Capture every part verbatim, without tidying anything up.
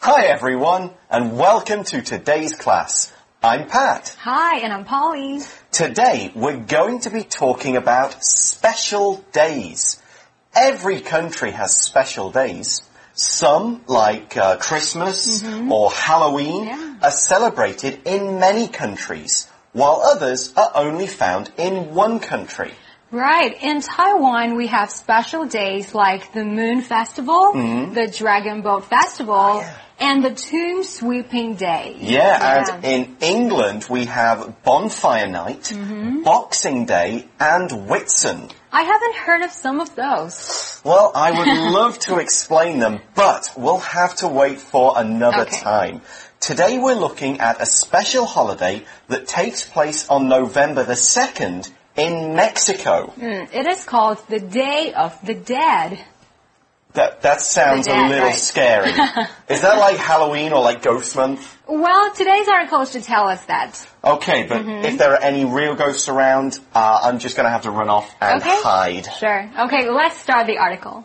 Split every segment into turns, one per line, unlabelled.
Hi everyone, and welcome to today's class. I'm Pat.
Hi, and I'm Polly.
Today we're going to be talking about special days. Every country has special days. Some, like uh, Christmas
mm-hmm.
or Halloween,
yeah.
are celebrated in many countries, while others are only found in one country.
Right. In Taiwan, we have special days like the Moon Festival,
mm-hmm.
the Dragon Boat Festival,
oh, yeah.
and the Tomb Sweeping Day.
Yeah, yeah, and in England, we have Bonfire Night,
mm-hmm.
Boxing Day, and Whitsun.
I haven't heard of some of those.
Well, I would love to explain them, but we'll have to wait for another
okay.
time. Today we're looking at a special holiday that takes place on November the second in Mexico.
Mm, it is called the Day of the Dead.
That that sounds
dead,
a little
right.
scary. Is that like Halloween or like Ghost Month?
Well, today's article is to tell us that.
Okay, but
mm-hmm.
if there are any real ghosts around, uh, I'm just going to have to run off and
okay.
hide.
Sure. Okay, let's start the article.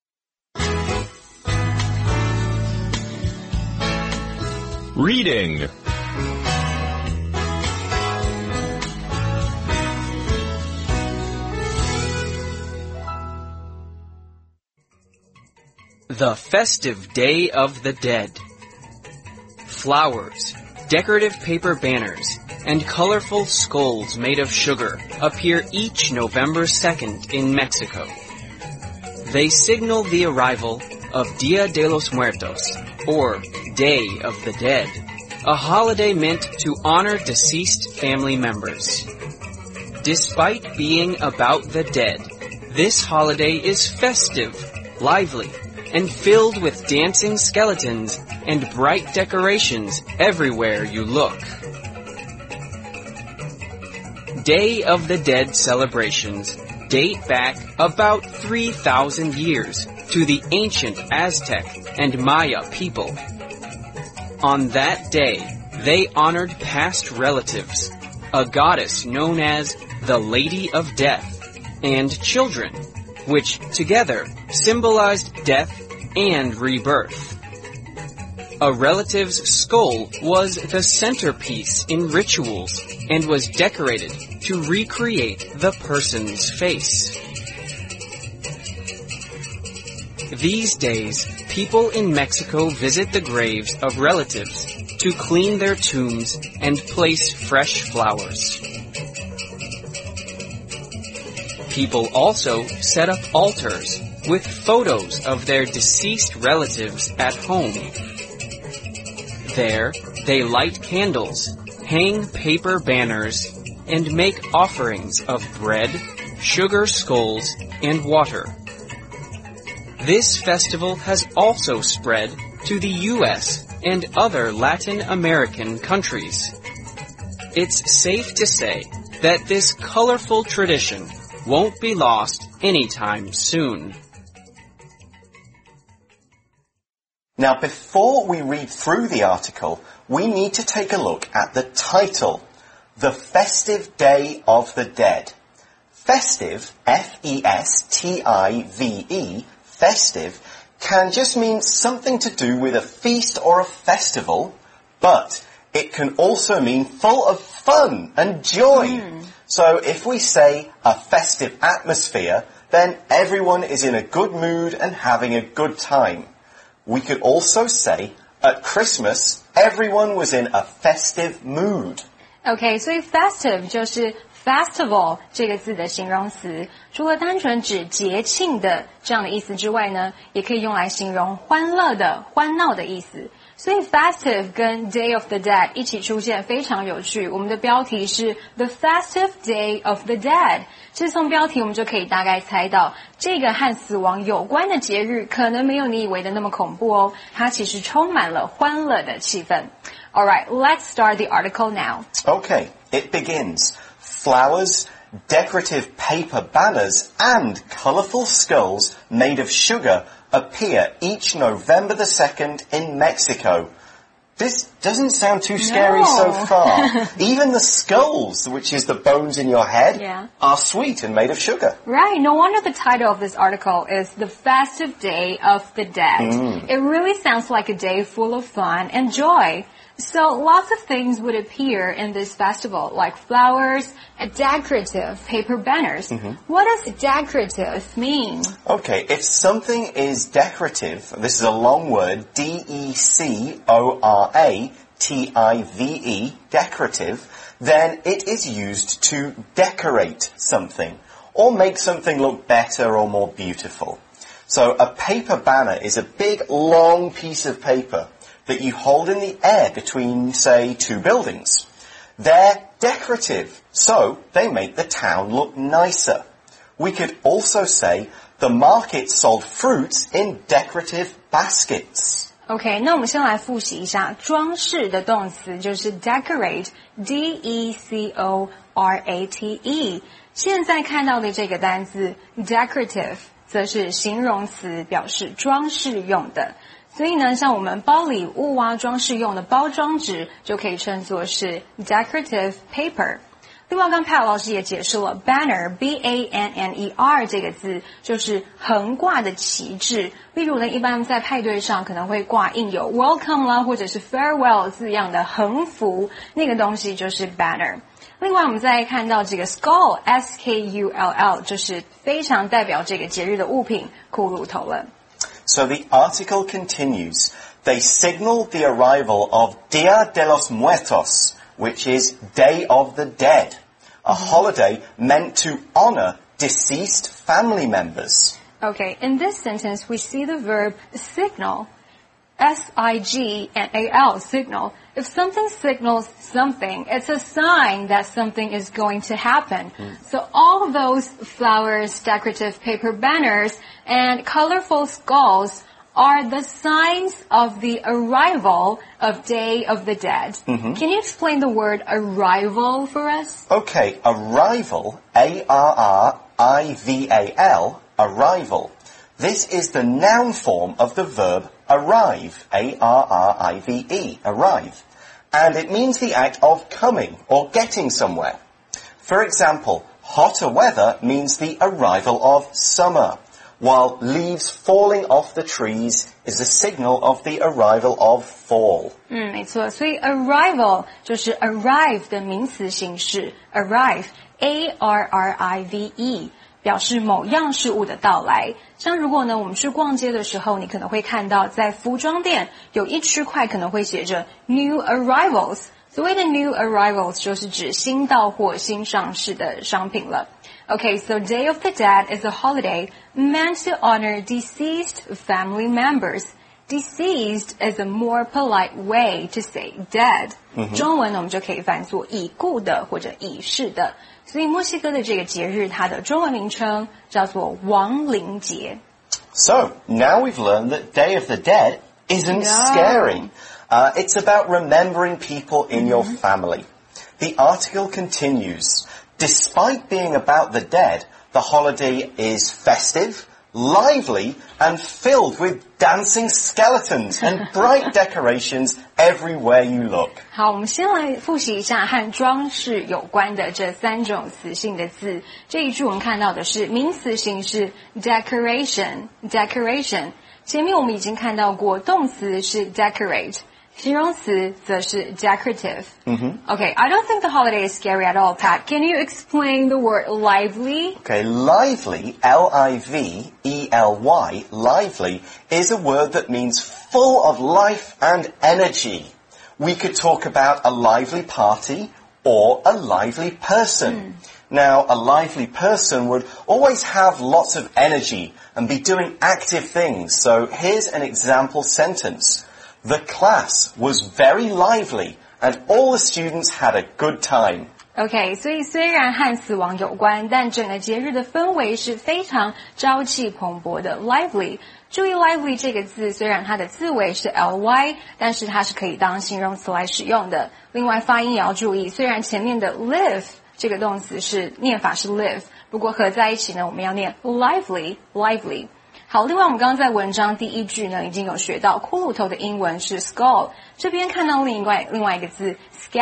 Reading.
The Festive Day of the Dead. Flowers, decorative paper banners, and colorful skulls made of sugar appear each November second in Mexico. They signal the arrival of Dia de los Muertos, or Day of the Dead, a holiday meant to honor deceased family members. Despite being about the dead, this holiday is festive, lively, and filled with dancing skeletons and bright decorations everywhere you look. Day of the Dead celebrations date back about three thousand years to the ancient Aztec and Maya people. On that day, they honored past relatives, a goddess known as the Lady of Death, and children, which together symbolized death and rebirth. A relative's skull was the centerpiece in rituals and was decorated to recreate the person's face. These days, people in Mexico visit the graves of relatives to clean their tombs and place fresh flowers. People also set up altars with photos of their deceased relatives at home. There, they light candles, hang paper banners, and make offerings of bread, sugar skulls, and water. This festival has also spread to the U S and other Latin American countries. It's safe to say that this colorful tradition won't be lost anytime soon.
Now, before we read through the article, we need to take a look at the title, The Festive Day of the Dead. Festive, F E S T I V E, festive, can just mean something to do with a feast or a festival, but it can also mean full of fun and joy. Mm. So if we say a festive atmosphere, then everyone is in a good mood and having a good time. We could also say, at Christmas, everyone was in a festive mood.
Okay, 所以 festive 就是 festival 这个字的形容词，除了单纯指节庆的这样的意思之外呢，也可以用来形容欢乐的、欢闹的意思。所以 festive 跟 Day of the Dead 一起出现非常有趣。我们的标题是 The Festive Day of the Dead。其实从标题我们就可以大概猜到，这个和死亡有关的节日可能没有你以为的那么恐怖哦，它其实充满了欢乐的气氛。Alright, let's start the article now.
Okay, it begins. Flowers, decorative paper banners, and colourful skulls made of sugar appear each November the second in Mexico. This doesn't sound too scary
No.
so far. Even the skulls, which is the bones in your head,
Yeah.
are sweet and made of sugar.
Right. No wonder the title of this article is The Festive Day of the Dead.
Mm.
It really sounds like a day full of fun and joy. So lots of things would appear in this festival, like flowers and decorative paper banners.
Mm-hmm.
What does decorative mean?
Okay, if something is decorative, this is a long word, D E C O R A T I V E, decorative, then it is used to decorate something or make something look better or more beautiful. So a paper banner is a big, long piece of paper that you hold in the air between, say, two buildings. They're decorative, so they make the town look nicer. We could also say the market sold fruits in decorative baskets.
OK， 那我们先来复习一下装饰的动词，就是 decorate，D E C O R A T E。现在看到的这个单字 decorative 则是形容词，表示装饰用的。所以呢，像我们包礼物啊，装饰用的包装纸就可以称作是 decorative paper。另外，刚 Pat 老师也解释了 banner B A N N E R 这个字就是横挂的旗帜。例如呢，一般在派对上可能会挂印有 welcome 啦，或者是 farewell 字样的横幅，那个东西就是 banner。另外，我们再看到这个 skull S K U L L 就是非常代表这个节日的物品骷髅头了。
So the article continues. They signal the arrival of Dia de los Muertos, which is Day of the Dead, a holiday meant to honor deceased family members.
Okay, in this sentence, we see the verb signal, S I G N A L, signal. If something signals something, it's a sign that something is going to happen. Mm. So all those flowers, decorative paper banners, and colorful skulls are the signs of the arrival of Day of the Dead. Mm-hmm. Can you explain the word arrival for us?
Okay, arrival, A R R I V A L, arrival. This is the noun form of the verb arrive, A R R I V E, arrive. And it means the act of coming or getting somewhere. For example, hotter weather means the arrival of summer, while leaves falling off the trees is a signal of the arrival of fall.
嗯，没错，所以 arrival 就是 arrive 的名词形式 arrive A R R I V E 表示某样事物的到来。像如果呢我们去逛街的时候，你可能会看到在服装店有一区块可能会写着 new arrivals。所谓的 new arrivals 就是指新到货、新上市的商品了。Okay, so Day of the Dead is a holiday meant to honor deceased family members. Deceased is a more polite way to say dead. 中文呢，我们就可以翻作已故的或者已逝的。所以墨西哥的这个节日，它的中文名称叫做亡灵节。
So, now we've learned that Day of the Dead isn't
No.
scary. Uh, it's about remembering people in your family. The article continues. Despite being about the dead, the holiday is festive, lively, and filled with dancing skeletons and bright decorations everywhere you look.
好，我们先来复习一下和装饰有关的这三种词性的字。这一句我们看到的是名词形式 decoration, decoration。前面我们已经看到过，动词是 decorate。形容词则是 decorative.
Mm-hmm.
Okay, I don't think the holiday is scary at all, Pat. Can you explain the word lively?
Okay, lively, L I V E L Y, lively, is a word that means full of life and energy. We could talk about a lively party or a lively person. Mm. Now, a lively person would always have lots of energy and be doing active things. So here's an example sentence. The class was very lively and all the students had a good time.
OK, 所以虽然和死亡有关，但整个节日的氛围是非常朝气蓬勃的 lively。注意 lively 这个字，虽然它的字尾是 ly， 但是它是可以当形容词来使用的。另外发音也要注意，虽然前面的 live 这个动词是念法是 live， 不过合在一起呢，我们要念 lively lively。 好，另外我们刚刚在文章第一句呢，已经有学到骷髅头的英文是 skull， 这边看到另外另外一个字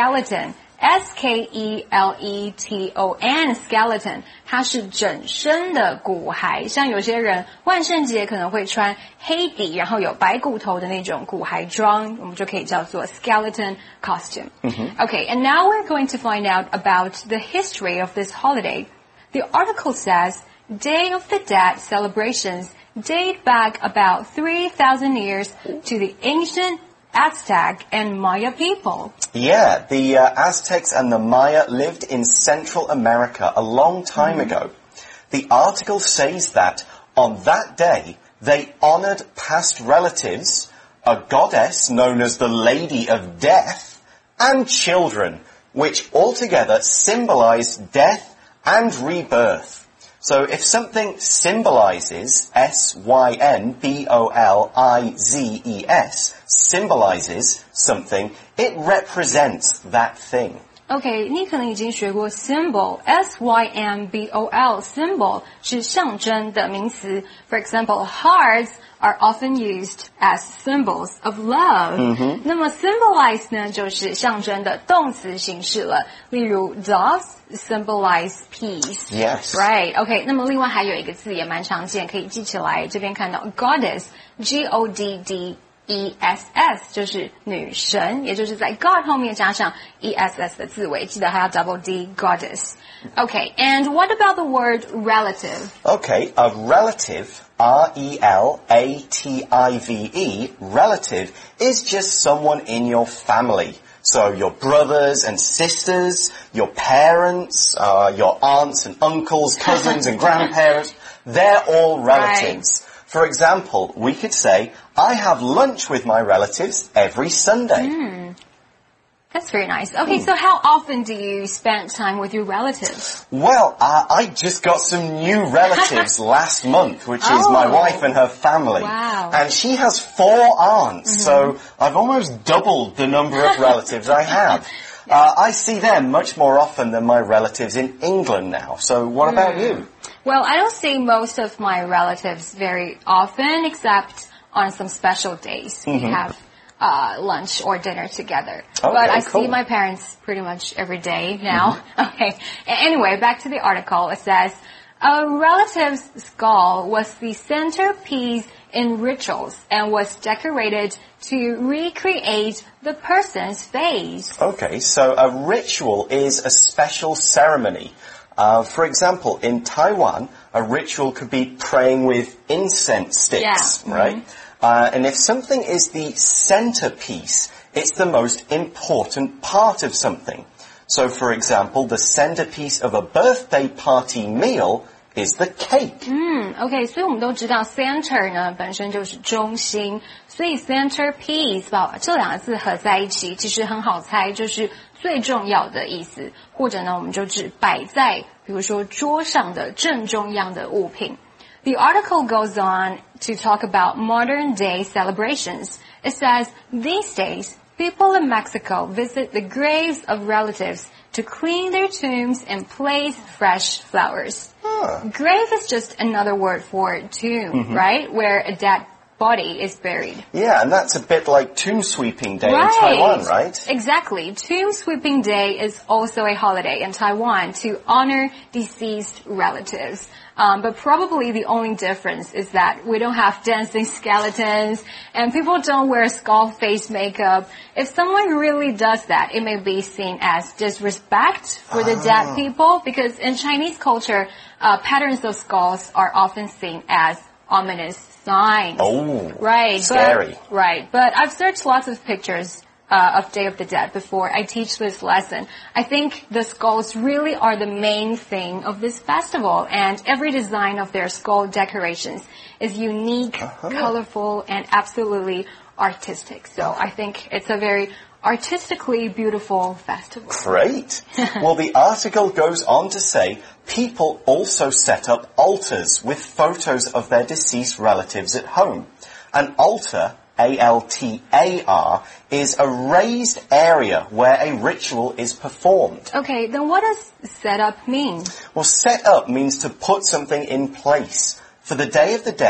skeleton。S K E L E T O N skeleton， 它是整身的骨骸，像有些人万圣节可能会穿黑底，然后有白骨头的那种骨骸装，我们就可以叫做 skeleton costume. Mm-hmm. Okay, and now we're going to find out about the history of this holiday. The article says, Day of the Dead celebrations date back about three thousand years to the ancient Aztec and Maya people.
Yeah, the uh, Aztecs and the Maya lived in Central America a long time mm-hmm. ago. The article says that on that day, they honored past relatives, a goddess known as the Lady of Death, and children, which altogether symbolized death and rebirth. So if something symbolizes, S Y M B O L I Z E S, symbolizes something, it represents that thing.
OK, 你可能已经学过 symbol, S Y M B O L, symbol 是象征的名词。For example, hearts are often used as symbols of love. Mm-hmm. 那么 symbolize 呢，就是象征的动词形式了。例如 doves symbolize peace.
Yes.
Right. OK, 那么另外还有一个字也蛮常见，可以记起来。这边看到 goddess, G O D D.E S S 就是女神，也就是在 God 后面加上 E S S 的字尾，记得还要 double D goddess. Okay, and what about the word relative?
Okay, a relative, R E L A T I V E, relative is just someone in your family. So your brothers and sisters, your parents, uh, your aunts and uncles, cousins and grandparents, they're all relatives.
Right.
For example, we could say, I have lunch with my relatives every Sunday.
Mm. That's very nice. Okay, mm. so how often do you spend time with your relatives?
Well, uh, I just got some new relatives last month, which
oh.
is my wife and her family.
Wow.
And she has four aunts, mm-hmm. so I've almost doubled the number of relatives I have. Uh, I see them much more often than my relatives in England now. So what mm. about you?
Well, I don't see most of my relatives very often, except on some special days. Mm-hmm. We have uh, lunch or dinner together.
Okay,
but I
cool.
see my parents pretty much every day now. Mm-hmm. Okay. Anyway, back to the article. It says, a relative's skull was the centerpiece in rituals and was decorated to recreate the person's face.
Okay, so a ritual is a special ceremony. Uh, for example, in Taiwan, a ritual could be praying with incense sticks,
yeah.
right?
Mm-hmm.
Uh, and if something is the centerpiece, it's the most important part of something. So, for example, the centerpiece of a birthday party meal is the cake.
嗯 ，OK， 所以我们都知道 center 呢本身就是中心，所以 centerpiece 把这两个字合在一起，其实很好猜，就是最重要的意思，或者呢我们就指摆在比如说桌上的正中央的物品。The article goes on to talk about modern day celebrations. It says, these days, people in Mexico visit the graves of relatives to clean their tombs and place fresh flowers.
Huh.
Grave is just another word for tomb, mm-hmm. right? Where a dead body is buried.
Yeah, and that's a bit like Tomb Sweeping Day
right.
in Taiwan, right?
Exactly. Tomb Sweeping Day is also a holiday in Taiwan to honor deceased relatives. Um, but probably the only difference is that we don't have dancing skeletons and people don't wear skull face makeup. If someone really does that, it may be seen as disrespect for the oh. dead people because in Chinese culture, uh, patterns of skulls are often seen as ominous signs.
Oh,
right.
Scary.
But, right. But I've searched lots of pictures Uh, of Day of the Dead before I teach this lesson. I think the skulls really are the main thing of this festival, and every design of their skull decorations is unique, uh-huh. colorful, and absolutely artistic. So I think it's a very artistically beautiful festival.
Great. Well, the article goes on to say people also set up altars with photos of their deceased relatives at home. An altar, A L T A R, is a raised area where a ritual is performed.
Okay, then what does set up mean?
Well, set up means to put something in place. For the Day of the Dead,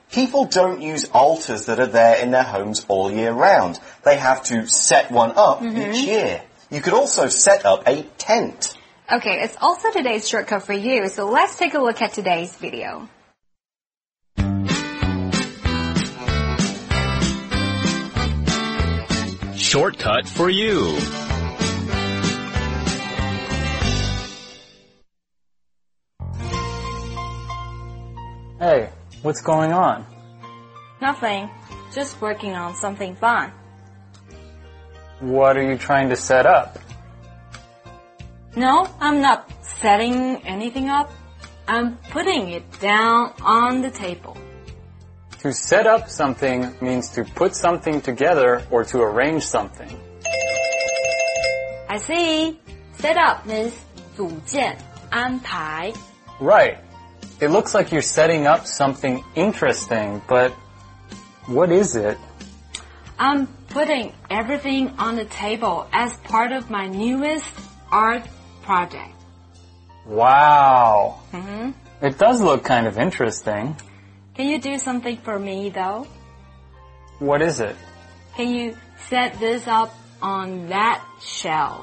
People don't use altars that are there in their homes all year round. They have to set one up mm-hmm. each year. You could also set up a tent.
Okay, it's also today's shortcut for you, so let's take a look at today's video.
Shortcut for you.
Hey, what's going on?
Nothing. Just working on something fun.
What are you trying to set up?
No, I'm not setting anything up. I'm putting it down on the table.
To set up something means to put something together or to arrange something.
I see. Set up means 组建,安排.
Right. It looks like you're setting up something interesting, but what is it?
I'm putting everything on the table as part of my newest art project.
Wow.
Mm-hmm.
It does look kind of interesting.
Can you do something for me, though?
What is it?
Can you set this up on that shelf?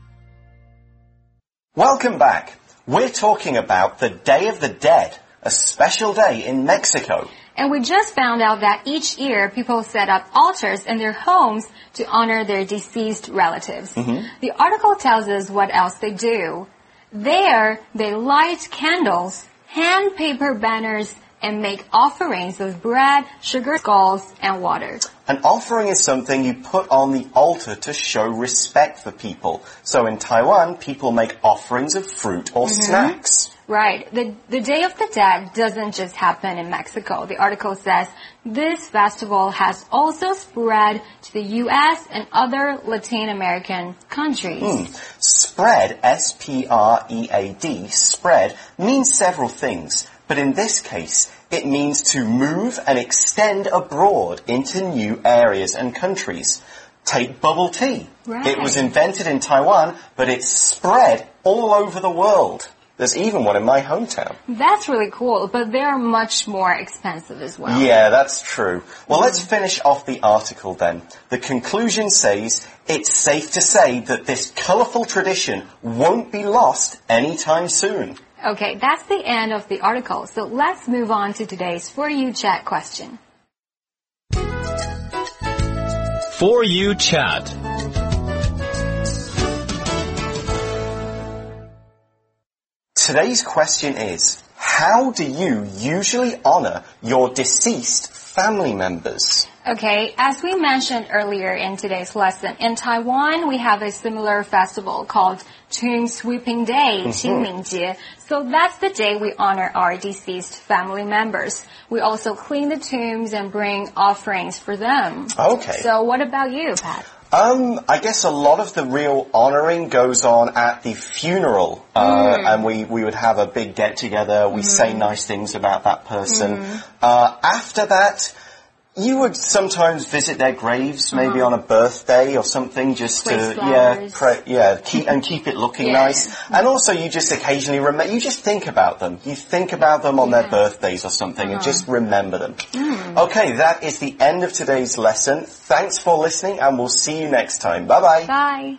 Welcome back. We're talking about the Day of the Dead, a special day in Mexico.
And we just found out that each year people set up altars in their homes to honor their deceased relatives. Mm-hmm. The article tells us what else they do. There, they light candles, hand paper banners, and make offerings of bread, sugar skulls, and water.
An offering is something you put on the altar to show respect for people. So in Taiwan, people make offerings of fruit or mm-hmm. snacks.
Right. The, the Day of the Dead doesn't just happen in Mexico. The article says this festival has also spread to the U S and other Latin American countries.
Mm. Spread, S P R E A D, spread, means several things. But in this case, it means to move and extend abroad into new areas and countries. Take bubble tea.
Right.
It was invented in Taiwan, but it's spread all over the world. There's even one in my hometown.
That's really cool, but they're much more expensive as well.
Yeah, that's true. Well, mm. let's finish off the article then. The conclusion says, it's safe to say that this colourful tradition won't be lost anytime soon.
Okay, that's the end of the article. So let's move on to today's For You Chat question.
For You Chat.
Today's question is, how do you usually honor your deceased family members?
Okay, as we mentioned earlier in today's lesson, in Taiwan we have a similar festival called Tomb Sweeping Day, mm-hmm. 清明节. So that's the day we honor our deceased family members. We also clean the tombs and bring offerings for them.
Okay.
So what about you, Pat?
Um, I guess a lot of the real honouring goes on at the funeral, uh, mm. and we, we would have a big get-together, we mm. say nice things about that person. Mm. Uh, after that, you would sometimes visit their graves, maybe uh-huh. on a birthday or something, just
Place
to, yeah, pray, yeah, keep, and keep it looking
yeah.
nice. And also you just occasionally remember, you just think about them. You think about them on yeah. their birthdays or something uh-huh. and just remember them. Mm. Okay, that is the end of today's lesson. Thanks for listening and we'll see you next time. Bye-bye.
Bye.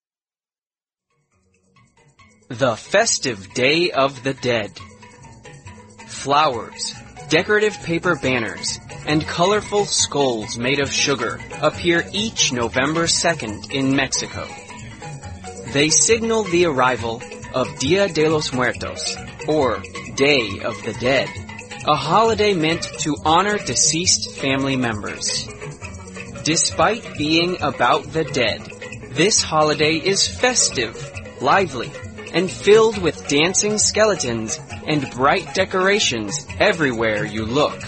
The festive Day of the Dead. Flowers, decorative paper banners, and colorful skulls made of sugar appear each November second in Mexico. They signal the arrival of Dia de los Muertos, or Day of the Dead, a holiday meant to honor deceased family members. Despite being about the dead, this holiday is festive, lively, and filled with dancing skeletons and bright decorations everywhere you look.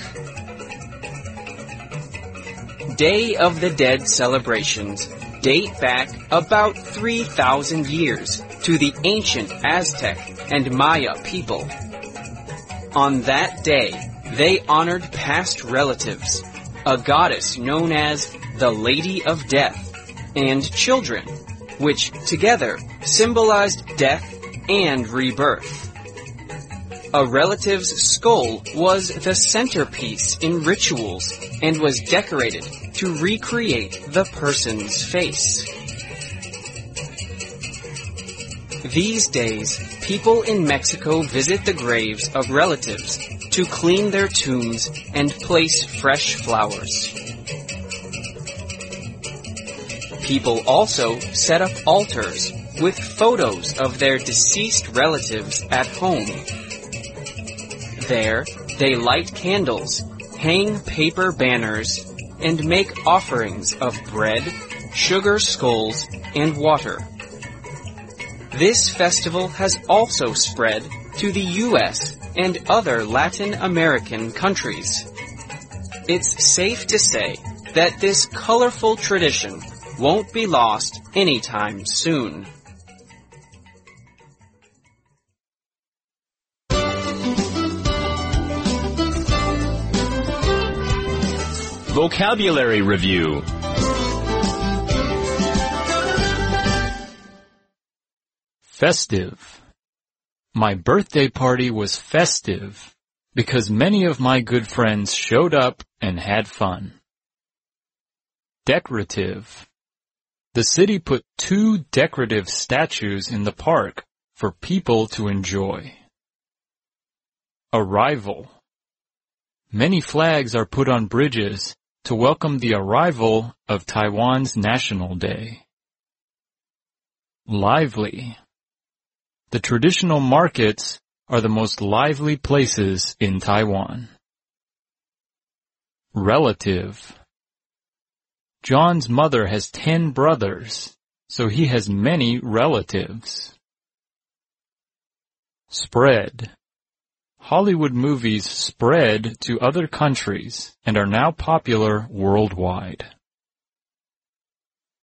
Day of the Dead celebrations date back about three thousand years to the ancient Aztec and Maya people. On that day, they honored past relatives, a goddess known as the Lady of Death, and children, which together symbolized death and rebirth. A relative's skull was the centerpiece in rituals and was decorated to recreate the person's face. These days, people in Mexico visit the graves of relatives to clean their tombs and place fresh flowers. People also set up altars with photos of their deceased relatives at home. There, they light candles, hang paper banners, and make offerings of bread, sugar skulls, and water. This festival has also spread to the U S and other Latin American countries. It's safe to say that this colorful tradition won't be lost anytime soon.
Vocabulary Review.
Festive. My birthday party was festive because many of my good friends showed up and had fun. Decorative. The city put two decorative statues in the park for people to enjoy. Arrival. Many flags are put on bridges to welcome the arrival of Taiwan's National Day. Lively. The traditional markets are the most lively places in Taiwan. Relative. John's mother has ten brothers, so he has many relatives. Spread. Hollywood movies spread to other countries and are now popular worldwide.